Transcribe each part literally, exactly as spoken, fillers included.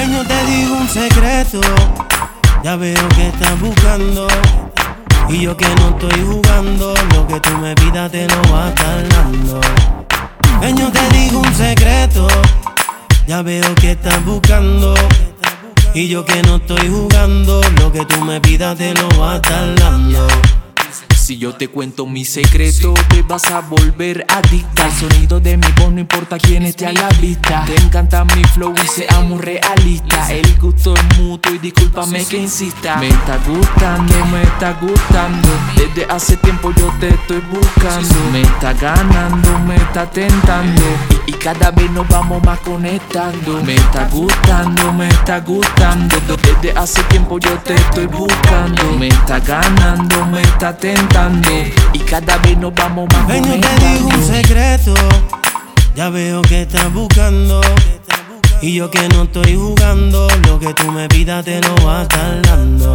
Ven, yo te digo un secreto. Ya veo que estás buscando. Y yo que no estoy jugando. Lo que tú me pidas te lo voy a estar dando. Ven, yo te digo un secreto. Ya veo que estás buscando. Y yo que no estoy jugando. Lo que tú me pidas te lo voy a estar dando. Si yo te cuento mi secreto, te vas a volver adicta. El sonido de mi voz no importa quién esté a la vista. Te encanta mi flow y seamos realistas. El gusto es mutuo y discúlpame que insista. Me está gustando, me está gustando. Desde hace tiempo yo te estoy buscando. Me está ganando, me está tentando. Y, y cada vez nos vamos más conectando. Me está gustando, me está gustando. Desde hace tiempo yo te estoy buscando. Me está ganando, me está tentando. Y cada vez nos vamos más Ven, conectando. yo te digo un secreto. Ya veo que estás buscando. Y yo que no estoy jugando. Lo que tú me pidas te lo voy a estar dando.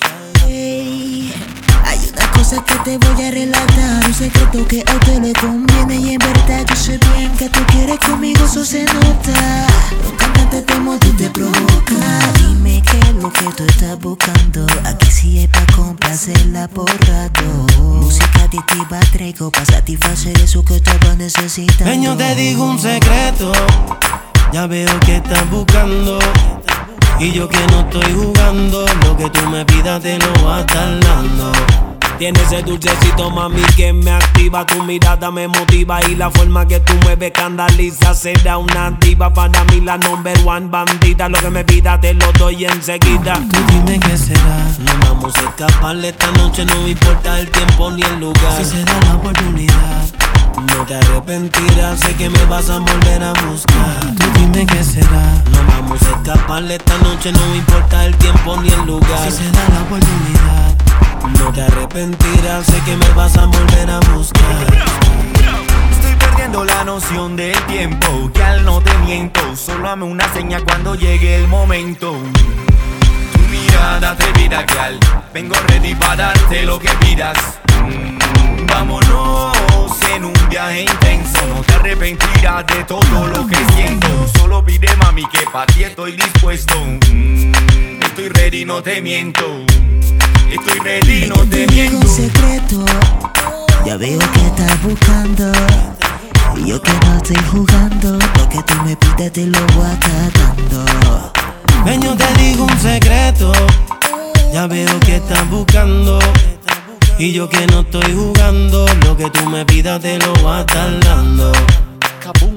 Hey, hay una cosa que te voy a relatar. Un secreto que a usted le conviene. Y en verdad yo sé bien que tú quieres conmigo, eso se nota. Un cantante te motiva y te provoca. Dime qué es lo que tú estás buscando. Aquí sí hay pa' complacerla por rato. Música adictiva traigo pa' satisfacer eso que estabas necesitando. Ven, yo te digo un secreto. Ya veo que estás buscando. Y yo que no estoy jugando. Lo que tú me pidas te lo voy a estar dando. Tienes ese dulcecito, mami, que me activa. Tu mirada me motiva y la forma que tú mueves escandaliza. Será una diva, para mí la number one bandida. Lo que me pida te lo doy enseguida. Tú dime qué será. No vamos a escapar esta noche, no importa el tiempo ni el lugar. Si se da la oportunidad, no te arrepentirás, sé que me vas a volver a buscar. tú dime qué será. No vamos a escapar esta noche, no importa el tiempo ni el lugar. Si se da la oportunidad, no te arrepentirás, sé que me vas a volver a buscar. Estoy perdiendo la noción del tiempo, que al no te miento. Solo dame una seña cuando llegue el momento. Tu mirada atrevida, gal, vengo ready para darte lo que pidas. mm, Vámonos en un viaje intenso. No te arrepentirás de todo lo que siento. Solo pide, mami, que pa' ti estoy dispuesto. mm, Estoy ready, no te miento. Estoy ready, no te miento. Un secreto. Ya veo que estás buscando. Y yo que no estoy jugando. Lo que tú me pides te lo voy a estar dando. ven, yo te digo un secreto. Ya veo que estás buscando. Y yo que no estoy jugando. Lo que tú me pidas te lo voy a estar dando. Kaboom.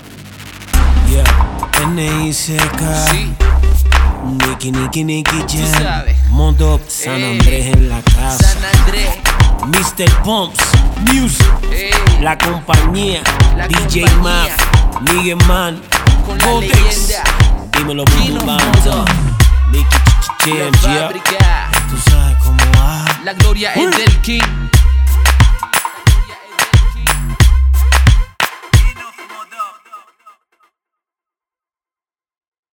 Yeah, N I C K, Sí, Nicky, Nicky, Nicky tú Jam, sabes. Mondo, San Ey. Andrés en la casa. San Andrés. mister Pumps, Music, Ey, la compañía, La D J compañía. Maf, Miguel Man, con la Codex, leyenda. dímelo Gino Bubu Mondo. Banda, Nicky La Jam, yeah. fábrica. Tú sabes cómo va. La gloria es del King.